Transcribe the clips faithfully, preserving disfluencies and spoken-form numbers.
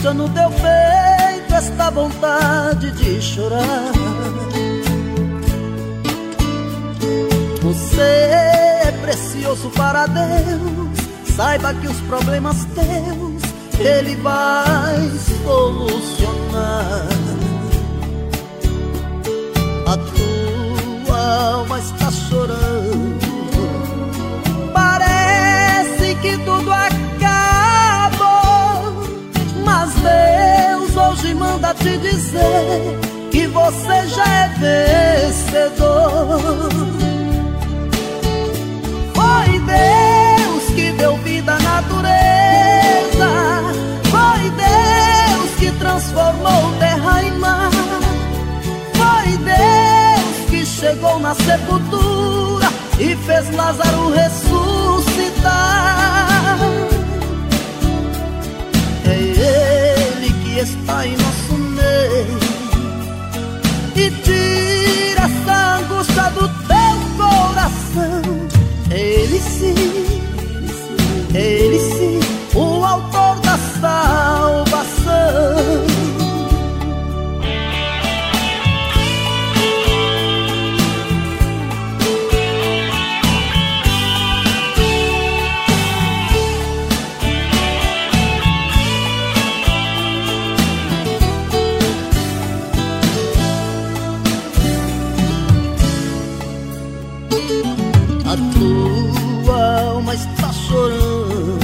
angústia no teu peito, esta vontade de chorar. Você é precioso para Deus, saiba que os problemas teus Ele vai solucionar. A tua alma está chorando, parece que tudo acabou, mas Deus hoje manda te dizer que você já é vencedor. Foi Deus que deu vida à natureza, foi Deus que transformou terra em mar, foi Deus que chegou na sepultura e fez Lázaro ressuscitar. É Ele que está em nosso meio e tira essa angústia do teu coração. Ele sim, Ele sim, o autor da salvação. A tua alma está chorando,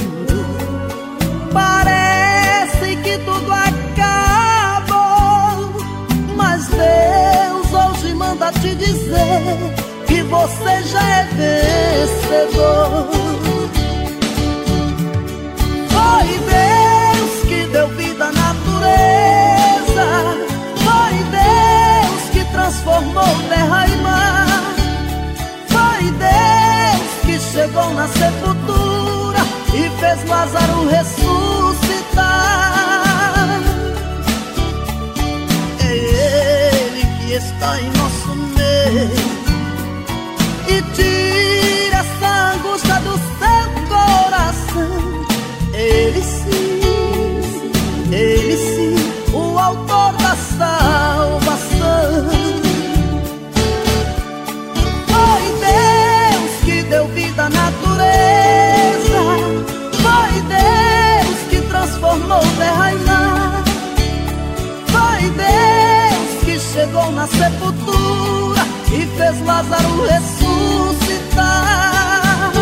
parece que tudo acabou, mas Deus hoje manda te dizer que você já é vencedor. Foi Deus que deu vida à natureza, foi Deus que transformou terra e mar, foi Deus que chegou na sepultura e fez Lázaro ressuscitar. É Ele que está em nosso meio e tira essa angústia do seu coração. Ele sim, Ele sim, o autor da salvação. Deu vida à natureza, foi Deus que transformou terra em mar, foi Deus que chegou na sepultura e fez Lázaro ressuscitar.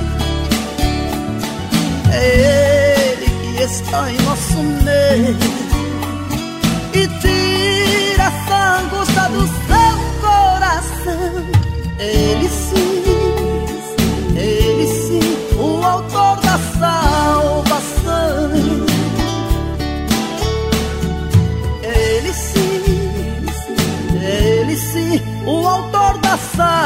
É Ele que está em nosso meio e tira essa angústia do seu coração. Ele sim, Ele sim, o autor da salvação. Ele sim, Ele sim, o autor da salvação.